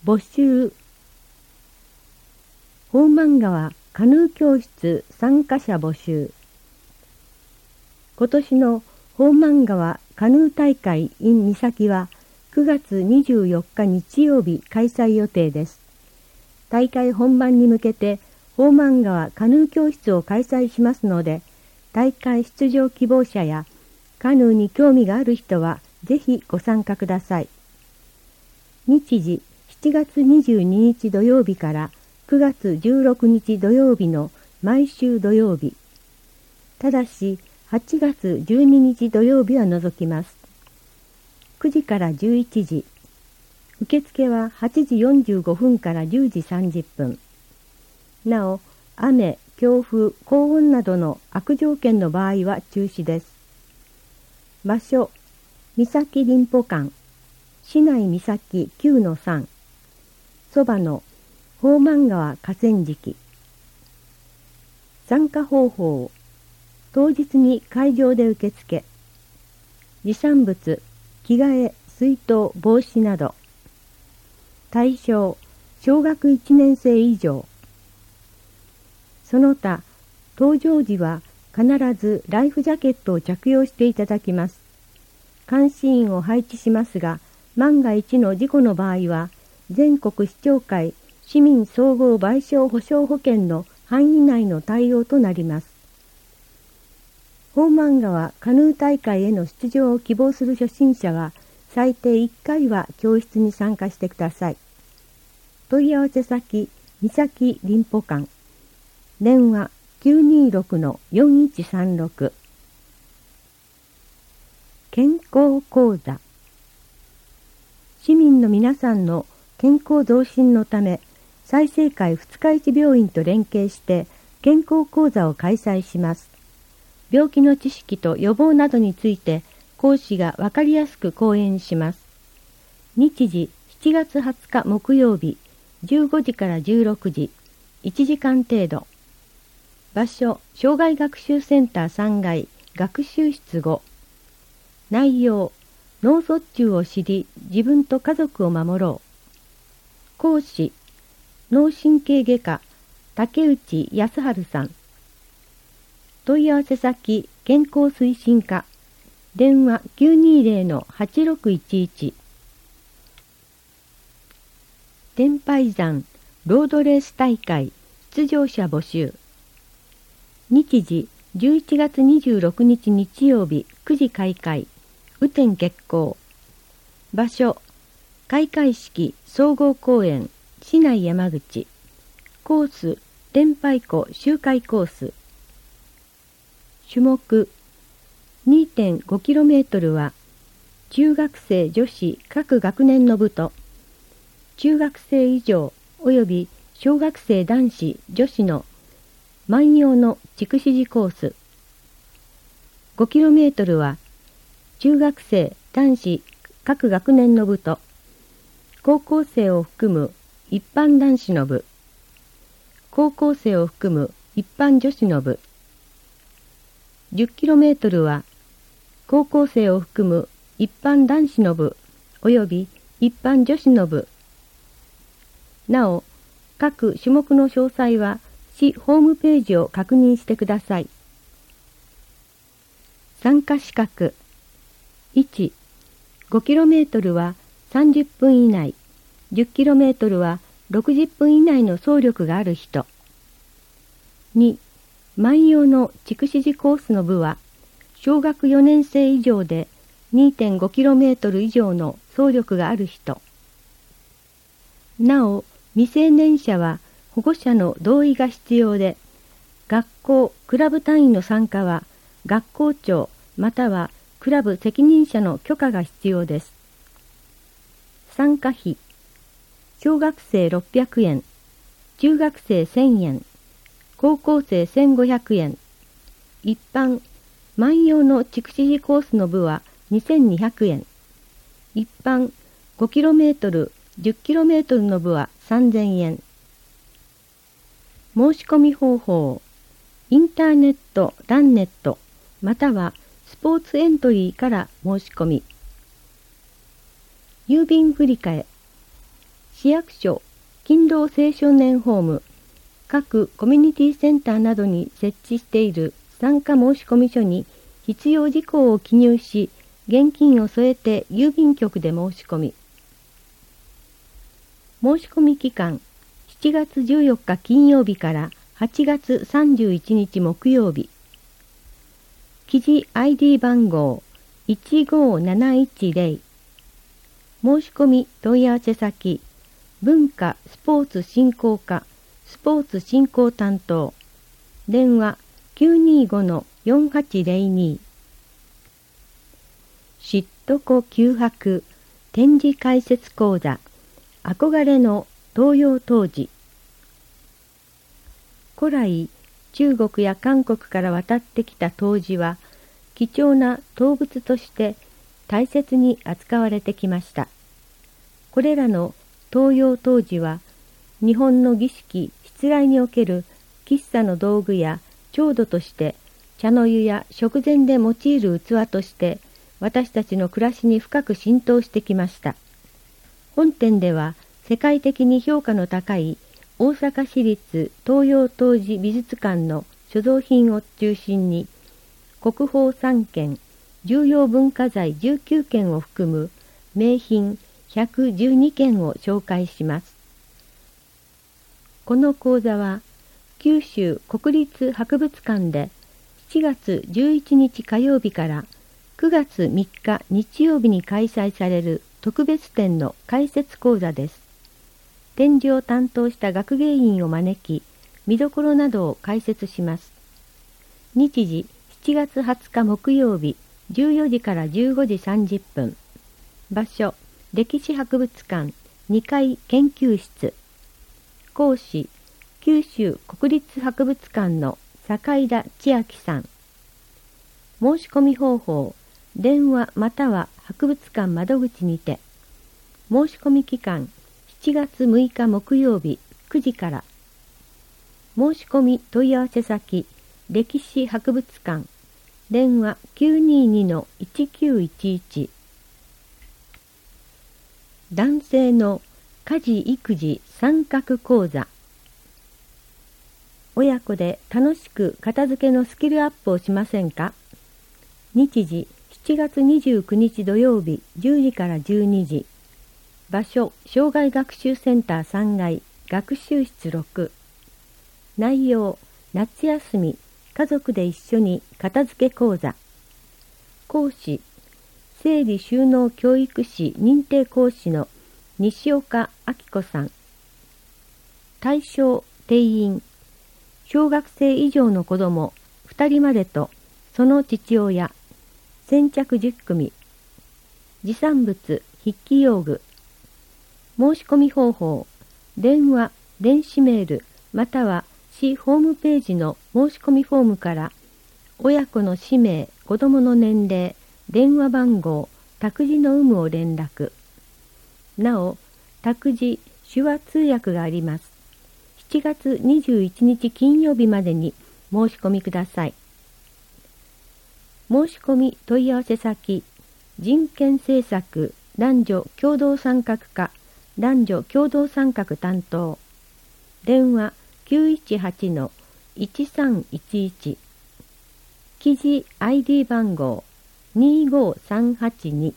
募集。宝満川カヌー教室参加者募集。今年の宝満川カヌー大会 in 三崎は9月24日日曜日開催予定です。大会本番に向けて宝満川カヌー教室を開催しますので、大会出場希望者やカヌーに興味がある人はぜひご参加ください。日時7月22日土曜日から9月16日土曜日の毎週土曜日。ただし8月12日土曜日は除きます。9時から11時。受付は8時45分から10時30分。なお、雨、強風、高温などの悪条件の場合は中止です。場所、三崎林保館、市内三崎 9-3、そばの宝満川河川敷。参加方法、当日に会場で受付。持参物、着替え、水筒、帽子など。対象、小学1年生以上。その他、搭乗時は必ずライフジャケットを着用していただきます。監視員を配置しますが、万が一の事故の場合は、全国市長会市民総合賠償保障保険の範囲内の対応となります。宝満川カヌー大会への出場を希望する初心者は、最低1回は教室に参加してください。問い合わせ先、三崎林保館。電話 926-4136。健康講座。市民の皆さんの健康増進のため、済生会二日市病院と連携して健康講座を開催します。病気の知識と予防などについて講師がわかりやすく講演します。日時7月20日木曜日15時から16時、1時間程度。場所、障害学習センター3階、学習室5。内容、脳卒中を知り、自分と家族を守ろう。講師、脳神経外科、竹内康春さん。問い合わせ先、健康推進課。電話 920-8611。天拝山ロードレース大会出場者募集。日時11月26日日曜日9時開会。雨天決行。場所、開会式総合公園市内山口。コース、天拝湖周回コース。種目 2.5km は中学生女子各学年の部と中学生以上及び小学生男子女子の万葉の筑紫寺コース。5km は中学生男子各学年の部と高校生を含む一般男子の部、高校生を含む一般女子の部。10km は高校生を含む一般男子の部及び一般女子の部。なお、各種目の詳細は市ホームページを確認してください。参加資格。1、5km は30分以内、10km は60分以内の走力がある人。2、万葉の筑紫寺コースの部は、小学4年生以上で 2.5km 以上の走力がある人。なお、未成年者は保護者の同意が必要で、学校・クラブ単位の参加は学校長またはクラブ責任者の許可が必要です。参加費、小学生600円、中学生1000円、高校生1500円、一般、万葉の筑紫寺コースの部は2200円、一般 5km、10km の部は3000円。申し込み方法、インターネット、ランネット、またはスポーツエントリーから申し込み。郵便振替、 市役所、勤労青少年ホーム、各コミュニティセンターなどに設置している参加申込書に必要事項を記入し、現金を添えて郵便局で申し込み。申し込み期間、7月14日金曜日から8月31日木曜日。記事 ID 番号15710。申し込み問い合わせ先、文化スポーツ振興課スポーツ振興担当。電話 925-4802。知っとこ九博展示解説講座憧れの東洋陶磁。古来中国や韓国から渡ってきた陶磁は貴重な陶物として大切に扱われてきました。これらの東洋陶磁は日本の儀式失礼における喫茶の道具や調度として茶の湯や食前で用いる器として私たちの暮らしに深く浸透してきました。本展では世界的に評価の高い大阪市立東洋陶磁美術館の所蔵品を中心に国宝3件、重要文化財19件を含む名品112件を紹介します。この講座は九州国立博物館で7月11日火曜日から9月3日日曜日に開催される特別展の解説講座です。展示を担当した学芸員を招き、見どころなどを解説します。日時7月20日木曜日14時から15時30分。場所、歴史博物館2階研究室。講師、九州国立博物館の坂田千秋さん。申し込み方法、電話または博物館窓口にて。申し込み期間、7月6日木曜日9時から。申し込み問い合わせ先、歴史博物館。電話 922-1911。男性の家事育児参画講座。親子で楽しく片付けのスキルアップをしませんか？日時7月29日土曜日10時から12時。場所、障害学習センター3階学習室6。内容、夏休み家族で一緒に片付け講座。講師、整理収納教育士認定講師の西岡明子さん。対象、定員、小学生以上の子ども2人までとその父親。先着10組。持参物、筆記用具。申し込み方法、電話、電子メール、または市ホームページの申し込みフォームから、親子の氏名、子供の年齢、電話番号、託児の有無を連絡。なお、託児、手話通訳があります。7月21日金曜日までに申し込みください。申し込み問い合わせ先、人権政策男女共同参画課男女共同参画担当。電話 918-1311。記事 ID 番号25382。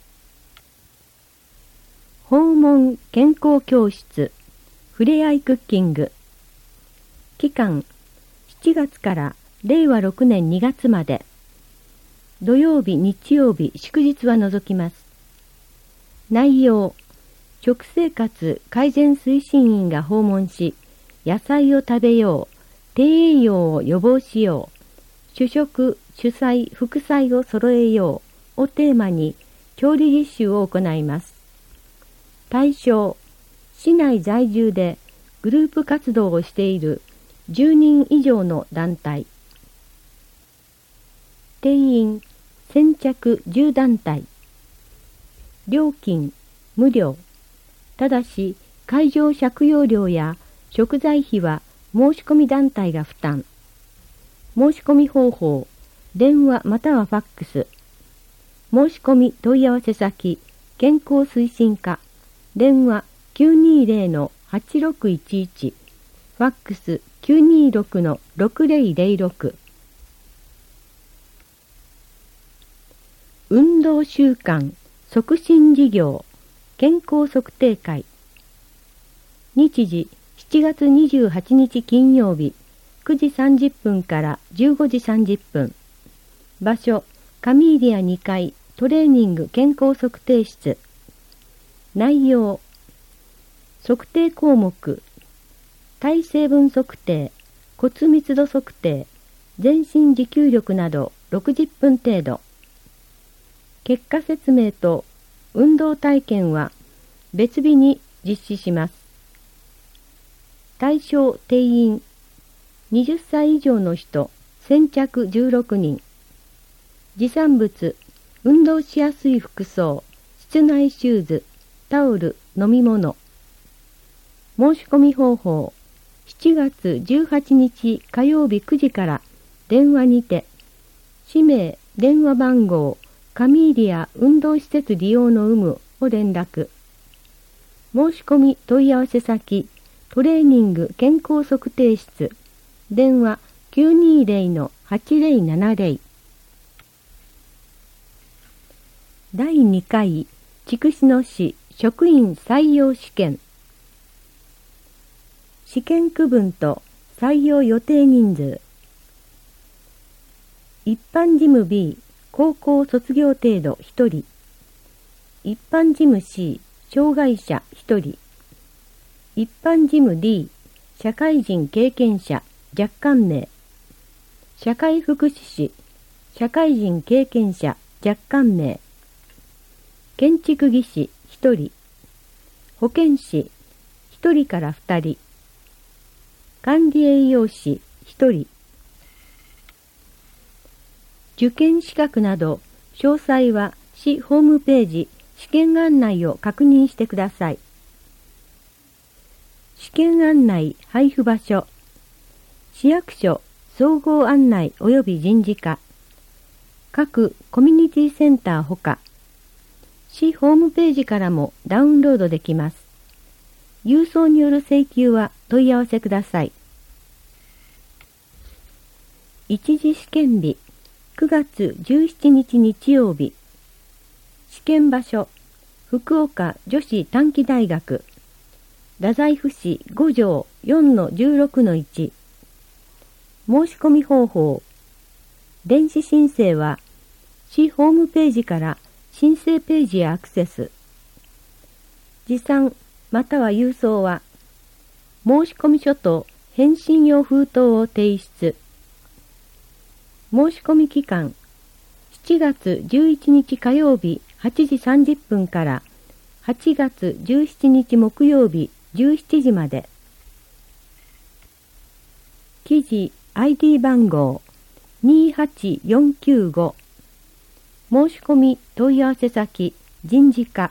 訪問健康教室ふれあいクッキング。期間7月から令和6年2月まで。土曜日、日曜日、祝日は除きます。内容、食生活改善推進員が訪問し、野菜を食べよう、低栄養を予防しよう、主食、主菜、副菜を揃えようをテーマに調理実習を行います。対象、市内在住でグループ活動をしている10人以上の団体。定員、先着10団体。料金、無料。ただし、会場借用料や食材費は申し込み団体が負担。申し込み方法、電話またはファックス。申し込み問い合わせ先、健康推進課。電話 920-8611、ファックス 926-6006。運動習慣促進事業健康測定会。日時7月28日金曜日9時30分から15時30分。場所カミーリア2階トレーニング健康測定室。内容測定項目体成分測定、骨密度測定、全身持久力など60分程度。結果説明と運動体験は別日に実施します。対象定員20歳以上の人先着16人。持参物運動しやすい服装、室内シューズ、タオル、飲み物。申し込み方法7月18日火曜日9時から電話にて氏名、電話番号、カミーリア運動施設利用の有無を連絡。申し込み問い合わせ先トレーニング健康測定室電話 920-8070。 第2回筑紫野市職員採用試験。試験区分と採用予定人数。一般事務 B 高校卒業程度1人。一般事務 C 障害者1人。一般事務 D 社会人経験者若干名。社会福祉士社会人経験者若干名。建築技師1人。保健師1人から2人。管理栄養士1人。受験資格など詳細は市ホームページ試験案内を確認してください。試験案内配布場所市役所総合案内及び人事課各コミュニティセンターほか市ホームページからもダウンロードできます。郵送による請求は問い合わせください。一次試験日9月17日日曜日。試験場所福岡女子短期大学太宰府市5条 4-16-1。 申し込み方法電子申請は市ホームページから申請ページへアクセス。持参または郵送は申込書と返信用封筒を提出。申し込み期間7月11日火曜日8時30分から8月17日木曜日17時まで。記事 ID 番号28495。申し込み問い合わせ先人事課。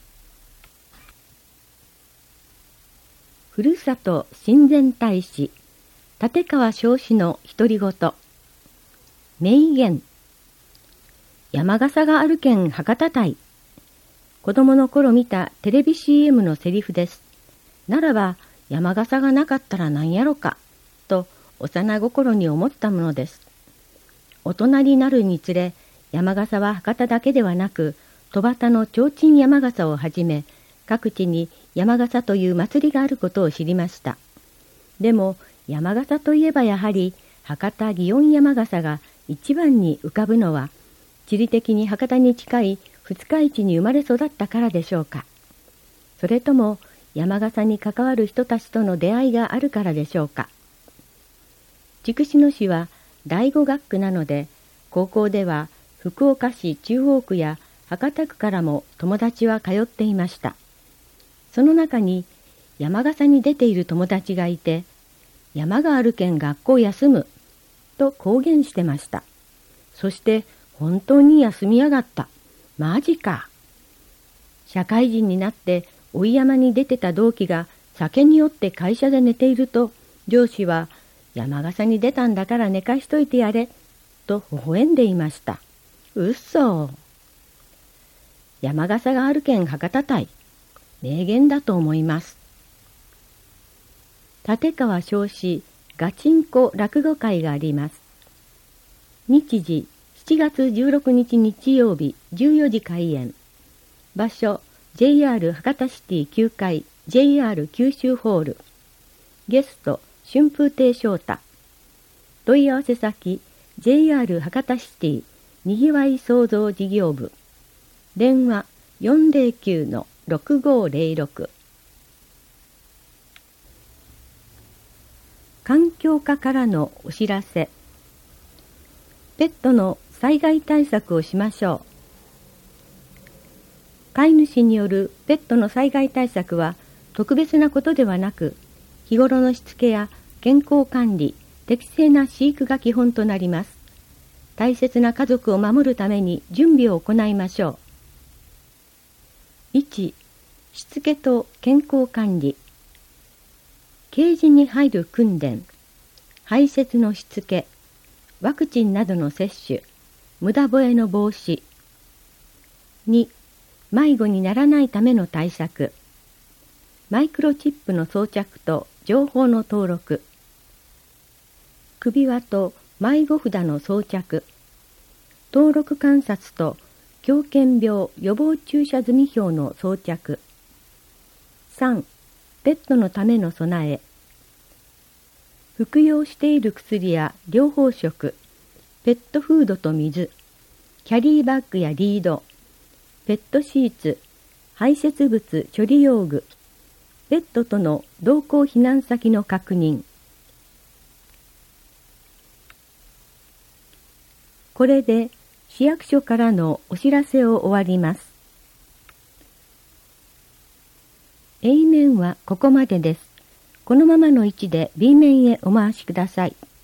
ふるさと親善大使立川彰子の独り言。名言。山笠があるけん博多隊。子供の頃見たテレビ CM のセリフです。ならば山笠がなかったら何やろかと幼心に思ったものです。大人になるにつれ山笠は博多だけではなく戸端の提灯山笠をはじめ各地に山笠という祭りがあることを知りました。でも山笠といえばやはり博多祇園山笠が一番に浮かぶのは地理的に博多に近い二日市に生まれ育ったからでしょうか。それとも山笠に関わる人たちとの出会いがあるからでしょうか。筑紫野市は第五学区なので高校では福岡市中央区や博多区からも友達は通っていました。その中に山笠に出ている友達がいて、山があるけん学校休むと公言してました。そして本当に休みやがった。マジか。社会人になって追い山に出てた同期が酒に酔って会社で寝ていると、上司は山笠に出たんだから寝かしといてやれと微笑んでいました。うっそ。山笠があるけん博多隊。 名言だと思います。立川少子ガチンコ落語会があります。日時7月16日日曜日14時開演。場所 JR 博多シティ9階 JR 九州ホール。ゲスト春風亭昇太。問い合わせ先 JR 博多シティにぎわい創造事業部。電話 409-6506。環境課からのお知らせ。ペットの災害対策をしましょう。飼い主によるペットの災害対策は特別なことではなく、日頃のしつけや健康管理、適正な飼育が基本となります。大切な家族を守るために準備を行いましょう。1、しつけと健康管理。ケージに入る訓練、排泄のしつけ、ワクチンなどの接種、無駄吠えの防止。2、迷子にならないための対策。マイクロチップの装着と情報の登録。首輪と迷子札の装着。登録観察と狂犬病予防注射済み票の装着。3、ペットのための備え。服用している薬や療法食、ペットフードと水、キャリーバッグやリード、ペットシーツ、排泄物処理用具、ペットとの同行避難先の確認。これで市役所からのお知らせを終わります。A 面はここまでです。このままの位置で B 面へお回しください。